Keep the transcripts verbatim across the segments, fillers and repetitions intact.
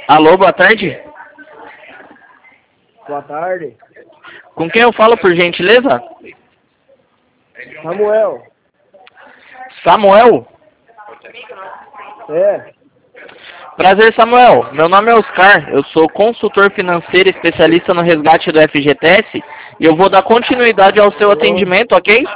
Alô, boa tarde. Boa tarde. Com quem eu falo, por gentileza? Samuel. Samuel? É. Prazer, Samuel. Meu nome é Oscar. Eu sou consultor financeiro especialista no resgate do F G T S e eu vou dar continuidade ao seu atendimento, ok?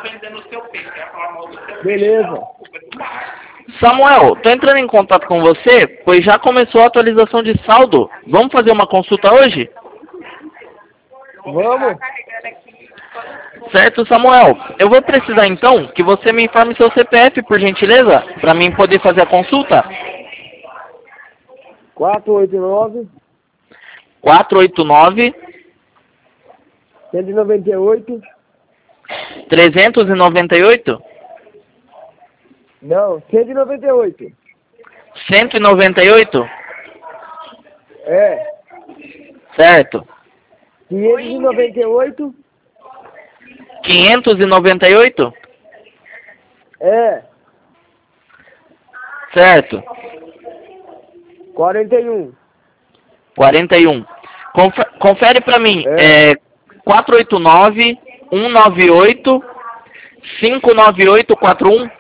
Beleza. Samuel, tô entrando em contato com você, pois já começou a atualização de saldo. Vamos fazer uma consulta hoje? Vamos? Certo, Samuel. Eu vou precisar então que você me informe seu C P F, por gentileza, para mim poder fazer a consulta. quatro oito nove, quatro oito nove, cento e noventa e oito. trezentos e noventa e oito, Não, cento e noventa e oito. cento e noventa e oito, É. certo. quinhentos e noventa e oito. quinhentos e noventa e oito, É. certo. quarenta e um. quarenta e um. Confe confere para mim, É. é quatro oito nove, um nove oito, cinco nove oito quatro um.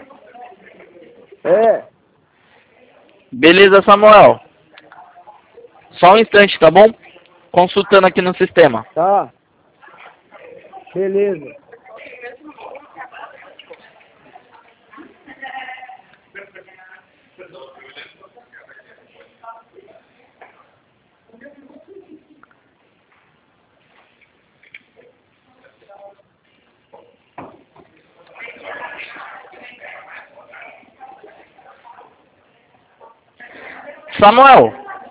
É. Beleza, Samuel. Só um instante, tá bom? Consultando aqui no sistema. Tá. Beleza. Samuel,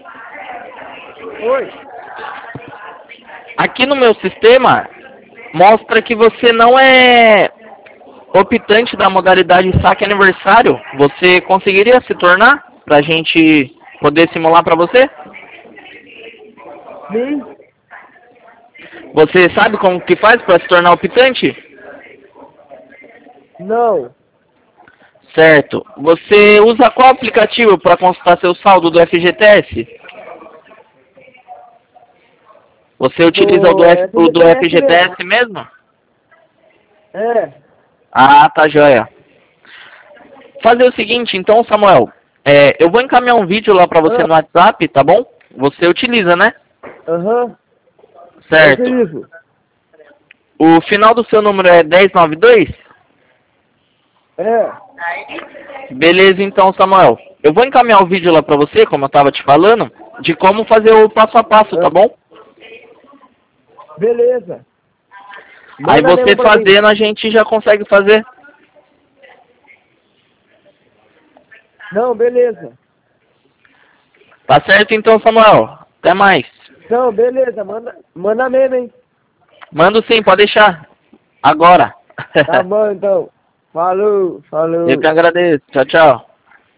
Oi. aqui no meu sistema mostra que você não é optante da modalidade saque aniversário. Você conseguiria se tornar pra gente poder simular pra você? Sim. Você sabe como que faz para se tornar optante? Não. Certo. Você usa qual aplicativo para consultar seu saldo do F G T S? Você utiliza o do, F, o do F G T S mesmo? É. Ah, tá joia. Fazer o seguinte, então, Samuel. É, eu vou encaminhar um vídeo lá para você Ah. no WhatsApp, tá bom? Você utiliza, né? Aham. Certo. É isso. O final do seu número é dez noventa e dois? É. Beleza, então, Samuel. Eu vou encaminhar o vídeo lá pra você, como eu tava te falando, de como fazer o passo a passo, tá bom? Beleza. Aí Manda você mesmo pra mim. fazendo, a gente já consegue fazer. Não, beleza. Tá certo, então, Samuel. Até mais. Não, beleza. Manda, manda mesmo, hein? Mando sim, pode deixar. Agora. Tá bom, então. Falou, falou. Eu que agradeço. Tchau, tchau.